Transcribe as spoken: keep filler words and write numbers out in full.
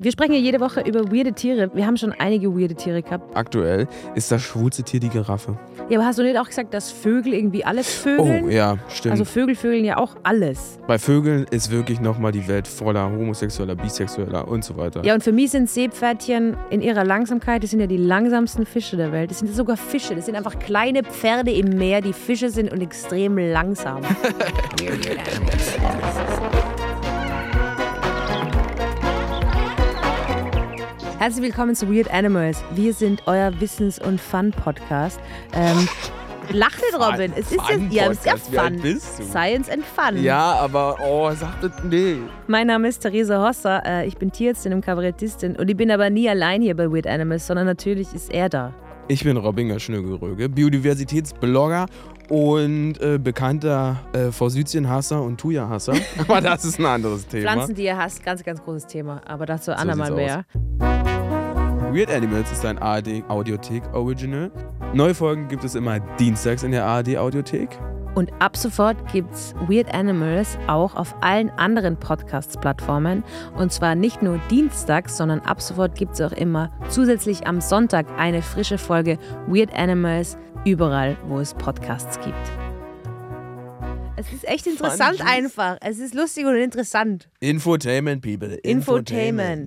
Wir sprechen ja jede Woche über weirde Tiere. Wir haben schon einige weirde Tiere gehabt. Aktuell ist das schwulste Tier die Giraffe. Ja, aber hast du nicht auch gesagt, dass Vögel irgendwie alles vögeln? Oh, ja, stimmt. Also Vögel vögeln ja auch alles. Bei Vögeln ist wirklich nochmal die Welt voller Homosexueller, Bisexueller und so weiter. Ja, und für mich sind Seepferdchen in ihrer Langsamkeit, das sind ja die langsamsten Fische der Welt. Das sind sogar Fische, das sind einfach kleine Pferde im Meer, die Fische sind und extrem langsam. Herzlich willkommen zu Weird Animals. Wir sind euer Wissens- und Fun-Podcast. Ähm, lach nicht, Robin. Es ist ja, ja, es ist ja Fun. Science and Fun. Ja, aber, oh, sag das, nee. Mein Name ist Theresa Hosser. Äh, ich bin Tierärztin und Kabarettistin. Und ich bin aber nie allein hier bei Weird Animals, sondern natürlich ist er da. Ich bin Robbinger Schnögelröge, Biodiversitätsblogger und äh, bekannter äh, Forsythien-Hasser und Thuja-Hasser. Aber das ist ein anderes Thema. Pflanzen, die ihr hasst, ganz, ganz großes Thema. Aber dazu So andermal sieht's mehr. Weird Animals ist ein A R D-Audiothek-Original. Neue Folgen gibt es immer dienstags in der A R D-Audiothek. Und ab sofort gibt's Weird Animals auch auf allen anderen Podcasts-Plattformen. Und zwar nicht nur dienstags, sondern ab sofort gibt's auch immer zusätzlich am Sonntag eine frische Folge Weird Animals überall, wo es Podcasts gibt. Es ist echt interessant einfach. Es ist lustig und interessant. Infotainment, people. Infotainment.